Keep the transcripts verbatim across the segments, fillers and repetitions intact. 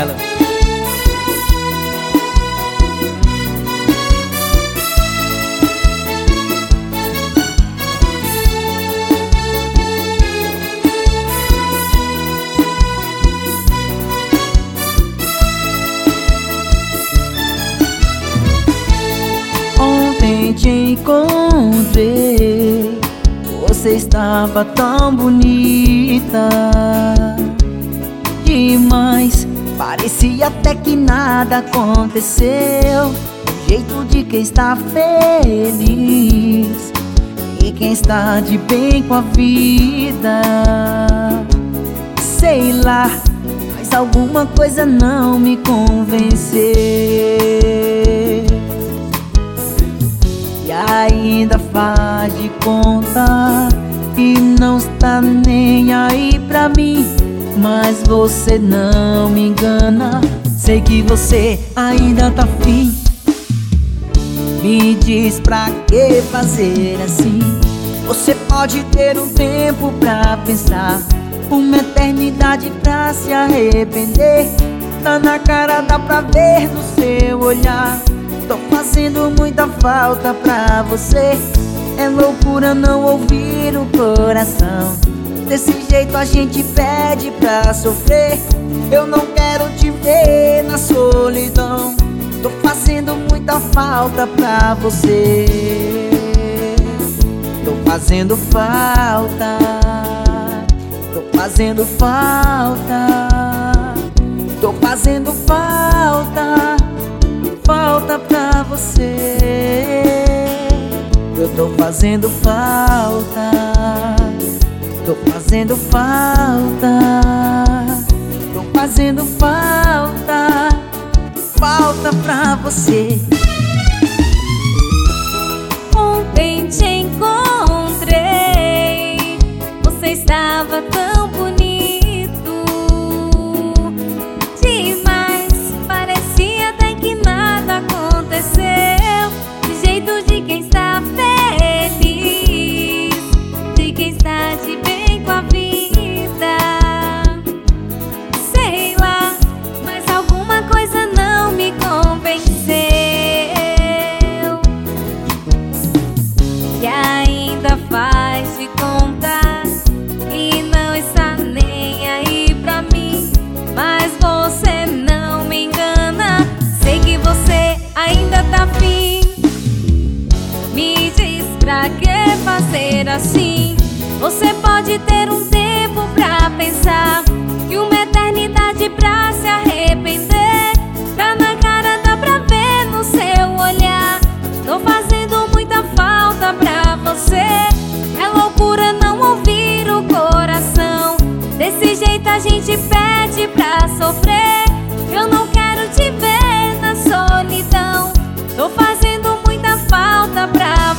ela. Ontem te encontrei, você estava tão bonita demais, parecia até que nada aconteceu. O jeito de quem está feliz e quem está de bem com a vida. Sei lá, mas alguma coisa não me convenceu. E ainda faz de conta e não está nem aí pra mim. Mas você não me engana, sei que você ainda tá afim. Me diz pra que fazer assim? Você pode ter um tempo pra pensar, uma eternidade pra se arrepender. Tá na cara, dá pra ver no seu olhar. Tô fazendo muita falta pra você. É loucura não ouvir o coração. Desse jeito a gente pede pra sofrer. Eu não quero te ver na solidão. Tô fazendo muita falta pra você. Tô fazendo falta. Tô fazendo falta. Tô fazendo falta. Falta pra você. Eu tô fazendo falta. Tô fazendo falta. Tô fazendo falta. Falta pra você. Ontem te encontrei, você estava tão bonito demais, parecia até que nada aconteceu. Do jeito de quem está feliz, de quem está de bem com a vida. Sei lá, mas alguma coisa não me convenceu. E ainda faz de conta e não está nem aí pra mim. Mas você não me engana, sei que você ainda tá afim. Me diz pra que fazer assim? Você pode ter um tempo pra pensar e uma eternidade pra se arrepender. Tá na cara, dá pra ver no seu olhar. Tô fazendo muita falta pra você. É loucura não ouvir o coração. Desse jeito a gente pede pra sofrer. Eu não quero te ver na solidão. Tô fazendo muita falta pra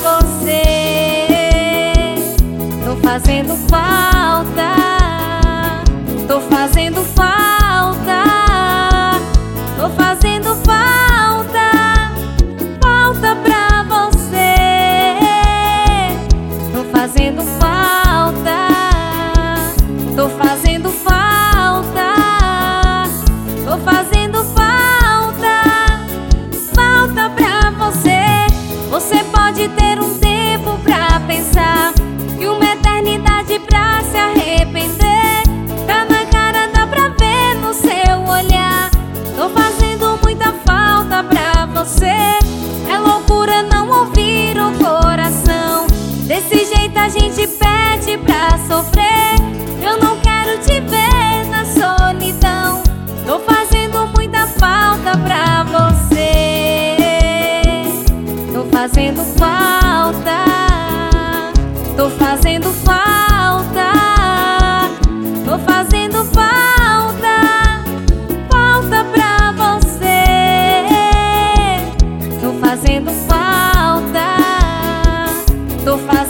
você. Tô fazendo falta. Tô fazendo falta. Tô fazendo falta. Falta pra você. Tô fazendo falta. Tô fazendo falta. Tô fazendo falta. Falta pra você. Você pode ter um tempo pra pensar e uma eternidade pra se arrepender. Tá na cara, dá pra ver no seu olhar. Tô fazendo muita falta pra você. É loucura não ouvir o coração. Desse jeito a gente pede pra sofrer. Eu não quero te ver na solidão. Tô fazendo muita falta pra você. Tô fazendo falta. Tô fazendo falta. Tô fazendo falta. Falta pra você. Tô fazendo falta. Tô fazendo